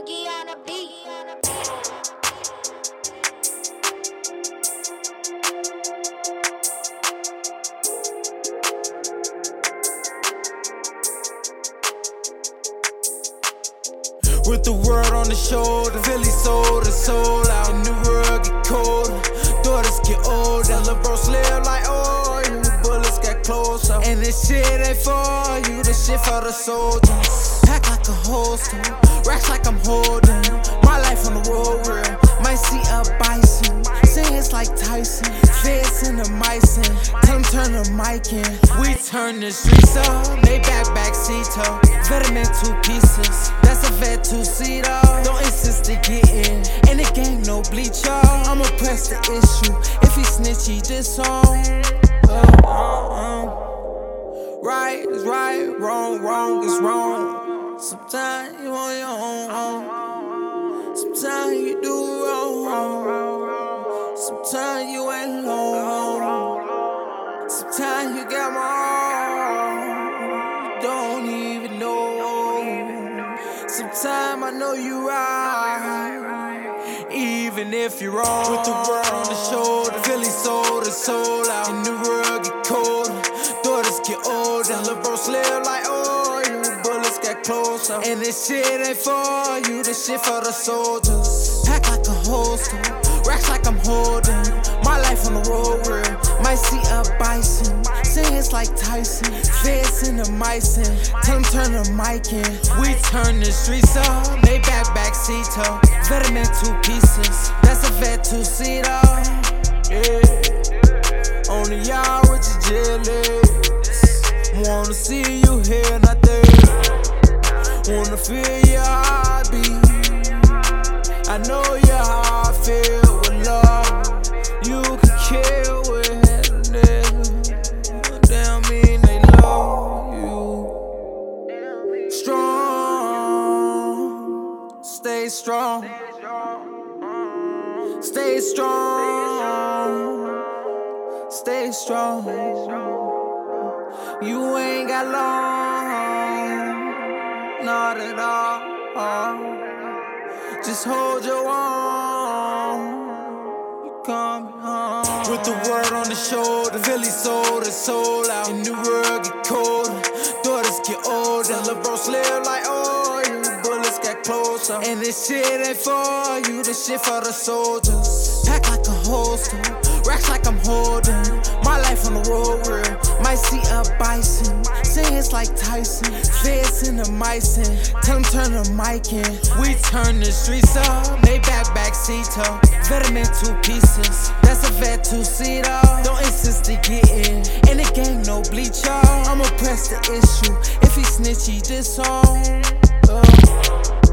Rookie on a beat. With the world on the shoulder, Philly sold and sold out. The new world get colder, daughters get older. Lil' bro slip like oil, bullets get closer. And this shit ain't for you, this shit for the soldiers. Pack like a holster, racks like I'm holding. My life on the road real, might see a bison. Saying like Tyson, feds in the micin'. Tell 'em turn the mic in. We turn the streets up, they back seat up. Vitamin 2 pieces, that's a vet 2-seater. Don't insist to get in, and the gang no bleach, y'all. I'ma press the issue, if he snitch, he disown. Right is right, wrong is wrong. Sometimes you on your own, sometimes you do wrong. Sometimes you ain't alone, sometimes you got more, you don't even know. Sometimes I know you right, even if you're wrong. With the world on the shoulder, Philly sold and sold out. The new world get colder, daughters get older. Lil' bro slip like oil, bullets get closer. And this shit ain't for you, this shit for the soldiers. Pack like a holster, racks like I'm holding. My life on the road real, might see a bison. Saying like Tyson, feds in the micin'. Tell 'em turn the mic in. We turn the streets up, they back seat up. Vitamin 2 pieces, that's a vet 2-seater. Yeah, only y'all with your jealous. Wanna see you here, not there. Wanna feel your heartbeat. I know your heart filled with love. You can kill with happiness. Damn mean they love you. Strong, stay strong. Stay strong. Stay strong. You ain't got long, not at all. Just hold your own. You coming home. With the world on the shoulder, Philly sold and sold out. The new world get colder, daughters get older. Lil' bro slip like oil, bullets get closer. And this shit ain't for you, this shit for the soldiers. Pack like a holster, racks like I'm holding. My life on the road real, might see a bison. Saying like Tyson, feds in the micin'. Tell 'em turn the mic in. We turn the streets up, they back seat up. Vitamin 2 pieces, that's a vet 2-seater. Don't insist to get in, and the gang no bleach, y'all. I'ma press the issue, if he snitch, he disown.